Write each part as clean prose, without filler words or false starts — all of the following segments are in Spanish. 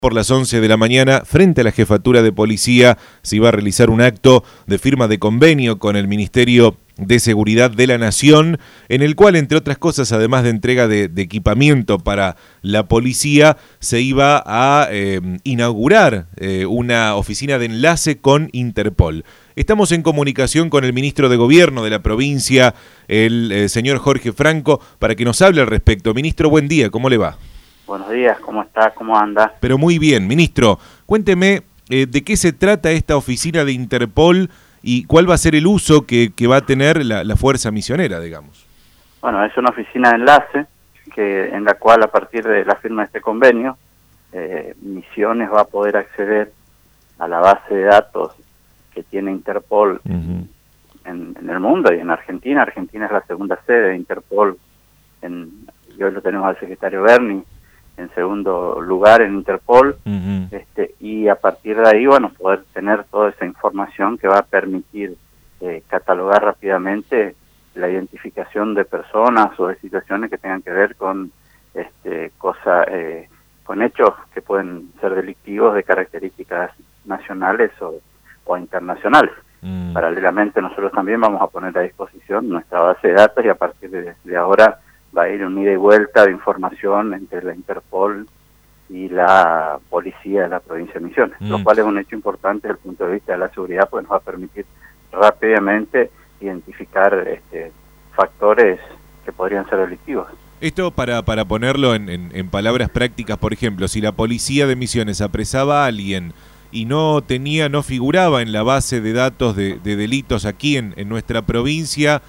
Por las 11 de la mañana, frente a la Jefatura de Policía, se iba a realizar un acto de firma de convenio con el Ministerio de Seguridad de la Nación, en el cual, entre otras cosas, además de entrega de equipamiento para la policía, se iba a inaugurar una oficina de enlace con Interpol. Estamos en comunicación con el ministro de Gobierno de la provincia, el señor Jorge Franco, para que nos hable al respecto. Ministro, buen día, ¿cómo le va? Buenos días, ¿cómo está? ¿Cómo anda? Pero muy bien, ministro. Cuénteme de qué se trata esta oficina de Interpol y cuál va a ser el uso que va a tener la fuerza misionera, digamos. Bueno, es una oficina de enlace en la cual, a partir de la firma de este convenio, Misiones va a poder acceder a la base de datos que tiene Interpol en el mundo y en Argentina. Argentina es la segunda sede de Interpol y hoy lo tenemos al secretario Berni en segundo lugar en Interpol, y a partir de ahí, bueno, poder tener toda esa información que va a permitir catalogar rápidamente la identificación de personas o de situaciones que tengan que ver con con hechos que pueden ser delictivos de características nacionales o internacionales. Paralelamente, nosotros también vamos a poner a disposición nuestra base de datos y a partir de ahora va a ir un ida y vuelta de información entre la Interpol y la policía de la provincia de Misiones, lo cual es un hecho importante desde el punto de vista de la seguridad, pues nos va a permitir rápidamente identificar factores que podrían ser delictivos. Esto para ponerlo en palabras prácticas, por ejemplo, si la policía de Misiones apresaba a alguien y no figuraba en la base de datos de delitos aquí en nuestra provincia,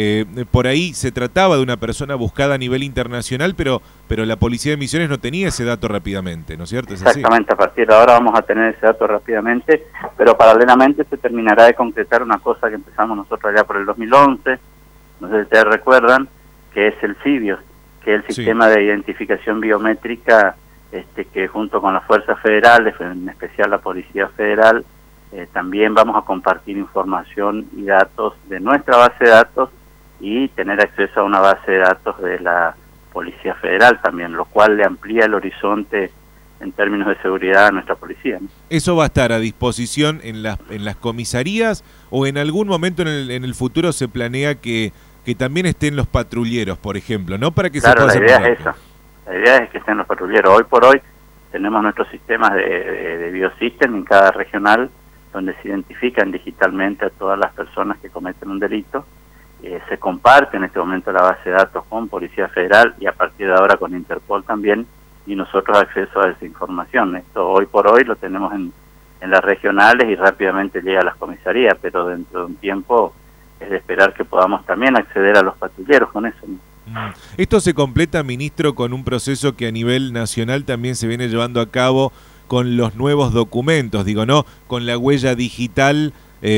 por ahí se trataba de una persona buscada a nivel internacional, pero la policía de Misiones no tenía ese dato rápidamente, ¿no es cierto? ¿Es exactamente, así? A partir de ahora vamos a tener ese dato rápidamente, pero paralelamente se terminará de concretar una cosa que empezamos nosotros allá por el 2011, no sé si ustedes recuerdan, que es el CIBIOS, que es el sistema de identificación biométrica que junto con las fuerzas federales, en especial la Policía Federal, también vamos a compartir información y datos de nuestra base de datos y tener acceso a una base de datos de la Policía Federal también, lo cual le amplía el horizonte en términos de seguridad a nuestra policía, ¿no? ¿Eso va a estar a disposición en las comisarías o en algún momento en el futuro se planea que también estén los patrulleros, por ejemplo, ¿no? Para que claro, la idea es esa. La idea es que estén los patrulleros. Hoy por hoy tenemos nuestros sistemas de biosystem en cada regional, donde se identifican digitalmente a todas las personas que cometen un delito. Se comparte en este momento la base de datos con Policía Federal y a partir de ahora con Interpol también, y nosotros acceso a esa información. Esto hoy por hoy lo tenemos en las regionales y rápidamente llega a las comisarías, pero dentro de un tiempo es de esperar que podamos también acceder a los patrulleros con eso, ¿no? Esto se completa, ministro, con un proceso que a nivel nacional también se viene llevando a cabo con los nuevos documentos, digo, ¿no? Con la huella digital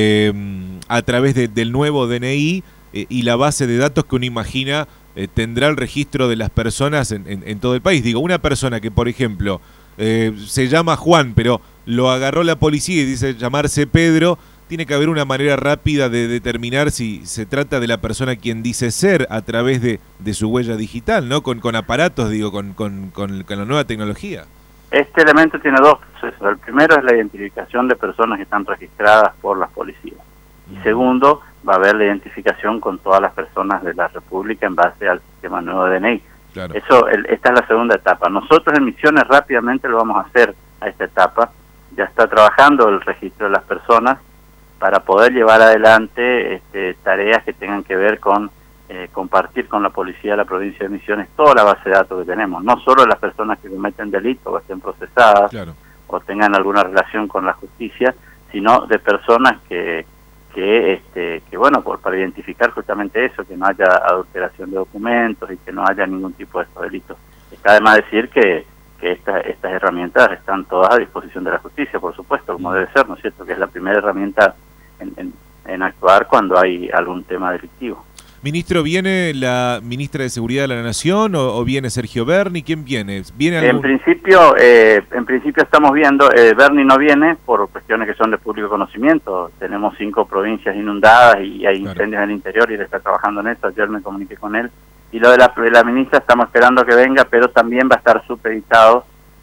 a través del nuevo DNI y la base de datos que uno imagina tendrá el registro de las personas en todo el país. Digo, una persona que, por ejemplo, se llama Juan, pero lo agarró la policía y dice llamarse Pedro, tiene que haber una manera rápida de determinar si se trata de la persona quien dice ser a través de su huella digital, ¿no? Con aparatos, digo, con la nueva tecnología. Este elemento tiene dos procesos. El primero es la identificación de personas que están registradas por las policías. Y segundo, va a haber la identificación con todas las personas de la República en base al sistema nuevo de DNI. Claro. Esta es la segunda etapa. Nosotros en Misiones rápidamente lo vamos a hacer a esta etapa. Ya está trabajando el registro de las personas para poder llevar adelante tareas que tengan que ver con compartir con la policía de la provincia de Misiones toda la base de datos que tenemos, no solo las personas que cometen delitos o estén procesadas, claro, o tengan alguna relación con la justicia, sino de personas que bueno, para identificar justamente eso, que no haya adulteración de documentos y que no haya ningún tipo de estos delitos. Está de más decir que estas herramientas están todas a disposición de la justicia, por supuesto, como debe ser, ¿no es cierto?, que es la primera herramienta en actuar cuando hay algún tema delictivo. Ministro, ¿viene la ministra de Seguridad de la Nación o viene Sergio Berni? ¿Quién viene? En principio estamos viendo, Berni no viene por cuestiones que son de público conocimiento. Tenemos 5 provincias inundadas y hay incendios en el interior y él está trabajando en eso. Ayer me comuniqué con él. Y lo de la ministra estamos esperando que venga, pero también va a estar supeditado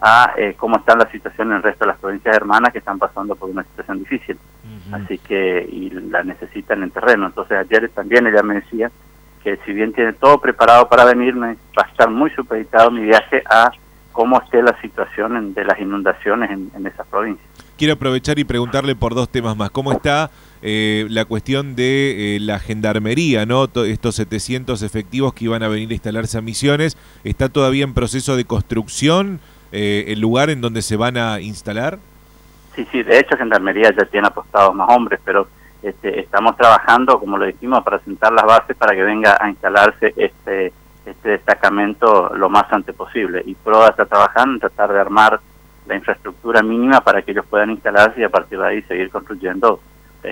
a cómo está la situación en el resto de las provincias hermanas que están pasando por una situación difícil. Así que, y la necesitan en terreno. Entonces ayer también ella me decía que si bien tiene todo preparado para venirme, va a estar muy supeditado mi viaje a cómo esté la situación de las inundaciones en esas provincias. Quiero aprovechar y preguntarle por dos temas más. ¿Cómo está la cuestión de la gendarmería, ¿no? Estos 700 efectivos que iban a venir a instalarse a Misiones, ¿está todavía en proceso de construcción el lugar en donde se van a instalar? Sí, de hecho Gendarmería ya tiene apostados más hombres, pero estamos trabajando, como lo dijimos, para sentar las bases para que venga a instalarse este destacamento lo más antes posible. Y PROA está trabajando en tratar de armar la infraestructura mínima para que ellos puedan instalarse y a partir de ahí seguir construyendo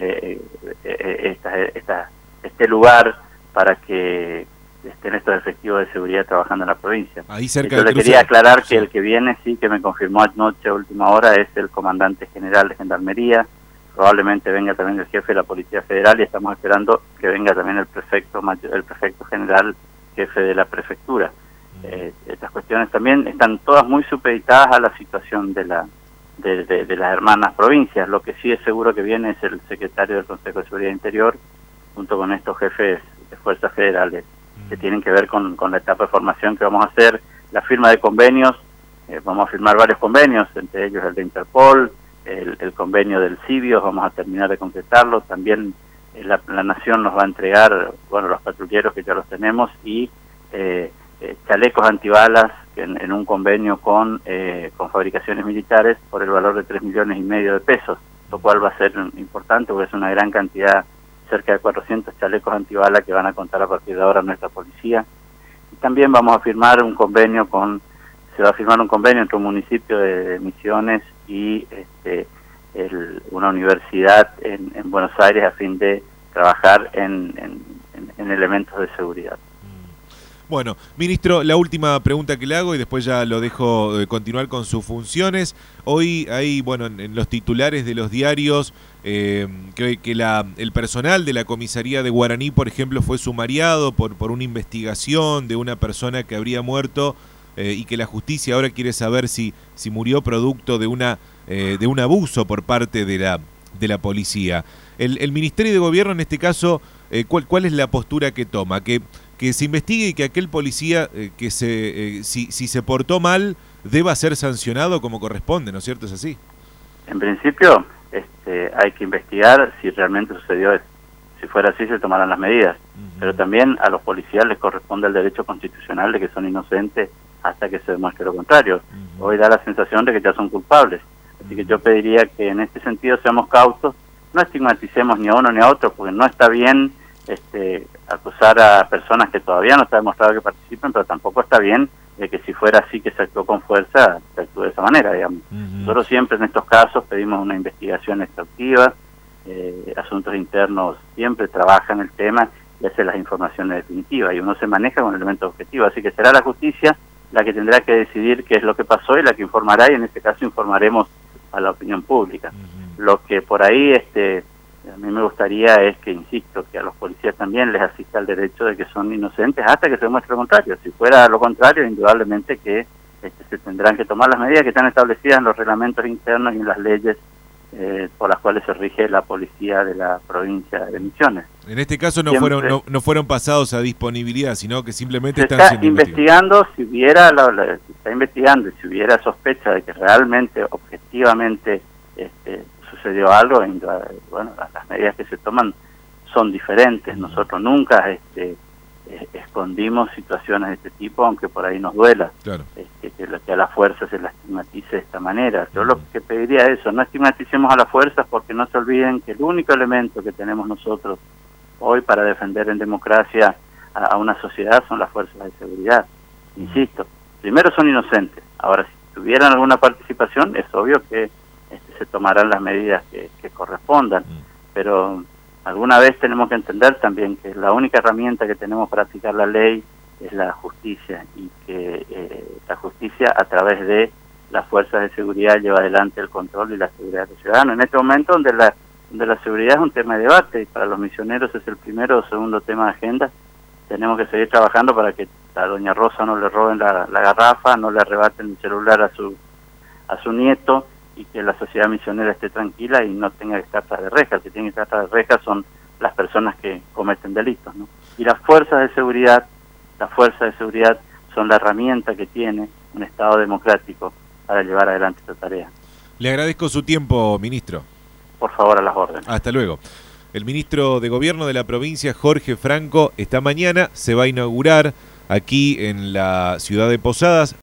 este lugar para que estén estos efectivos de seguridad trabajando en la provincia. Ahí cerca yo le quería aclarar que el que viene, sí, que me confirmó anoche a última hora, es el comandante general de Gendarmería. Probablemente venga también el jefe de la Policía Federal y estamos esperando que venga también el prefecto general, jefe de la prefectura. Estas cuestiones también están todas muy supeditadas a la situación de las hermanas provincias. Lo que sí es seguro que viene es el secretario del Consejo de Seguridad Interior, junto con estos jefes de fuerzas federales, que tienen que ver con la etapa de formación que vamos a hacer, la firma de convenios. Vamos a firmar varios convenios, entre ellos el de Interpol, el convenio del CIVIOS, vamos a terminar de concretarlo. También la Nación nos va a entregar, los patrulleros que ya los tenemos, y chalecos antibalas en un convenio con fabricaciones militares por el valor de 3,5 millones de pesos, lo cual va a ser importante porque es una gran cantidad, cerca de 400 chalecos antibalas que van a contar a partir de ahora nuestra policía. Y también vamos a firmar un convenio entre un municipio de Misiones y una universidad en Buenos Aires a fin de trabajar en elementos de seguridad. Bueno, ministro, la última pregunta que le hago y después ya lo dejo continuar con sus funciones. Hoy hay, en los titulares de los diarios, que el personal de la comisaría de Guaraní, por ejemplo, fue sumariado por una investigación de una persona que habría muerto y que la justicia ahora quiere saber si murió producto de un abuso por parte de la policía. El Ministerio de Gobierno, en este caso, ¿cuál es la postura que toma? Que se investigue y que aquel policía si se portó mal deba ser sancionado como corresponde, ¿no es cierto? ¿Es así? En principio hay que investigar si realmente sucedió eso. Si fuera así se tomarán las medidas. Pero también a los policías les corresponde el derecho constitucional de que son inocentes hasta que se demuestre lo contrario. Hoy da la sensación de que ya son culpables. Así que yo pediría que en este sentido seamos cautos, no estigmaticemos ni a uno ni a otro, porque no está bien acusar a personas que todavía no está demostrado que participen, pero tampoco está bien que si fuera así que se actuó con fuerza, se actúe de esa manera, digamos. Nosotros siempre en estos casos pedimos una investigación exhaustiva, Asuntos Internos siempre trabaja en el tema y hace las informaciones definitivas, y uno se maneja con elementos objetivos, así que será la justicia la que tendrá que decidir qué es lo que pasó y la que informará, y en este caso informaremos a la opinión pública. Lo que por ahí a mí me gustaría es que, insisto, que a los policías también les asista el derecho de que son inocentes hasta que se demuestre lo contrario. Si fuera lo contrario, indudablemente que se tendrán que tomar las medidas que están establecidas en los reglamentos internos y en las leyes por las cuales se rige la policía de la provincia de Misiones. En este caso no fueron pasados a disponibilidad, sino que simplemente están siendo investigando. Si hubiera se está investigando y si hubiera sospecha de que realmente, objetivamente, sucedió algo, las medidas que se toman son diferentes. Nosotros nunca escondimos situaciones de este tipo, aunque por ahí nos duela. Claro. Que a la fuerza se la estigmatice de esta manera. Yo lo que pediría es eso, no estigmaticemos a las fuerzas, porque no se olviden que el único elemento que tenemos nosotros hoy para defender en democracia a una sociedad son las fuerzas de seguridad. Insisto, primero son inocentes. Ahora, si tuvieran alguna participación, es obvio que se tomarán las medidas que correspondan, pero alguna vez tenemos que entender también que la única herramienta que tenemos para aplicar la ley es la justicia, y que la justicia a través de las fuerzas de seguridad lleva adelante el control y la seguridad de los ciudadanos. En este momento donde la seguridad es un tema de debate y para los misioneros es el primero o segundo tema de agenda, tenemos que seguir trabajando para que a doña Rosa no le roben la garrafa, no le arrebaten el celular a a su nieto y que la sociedad misionera esté tranquila y no tenga que estar tras de rejas. El que tiene que estar tras de rejas son las personas que cometen delitos, ¿no? Y las fuerzas de seguridad son la herramienta que tiene un Estado democrático para llevar adelante esta tarea. Le agradezco su tiempo, ministro. Por favor, a las órdenes. Hasta luego. El ministro de Gobierno de la provincia, Jorge Franco, esta mañana se va a inaugurar aquí en la ciudad de Posadas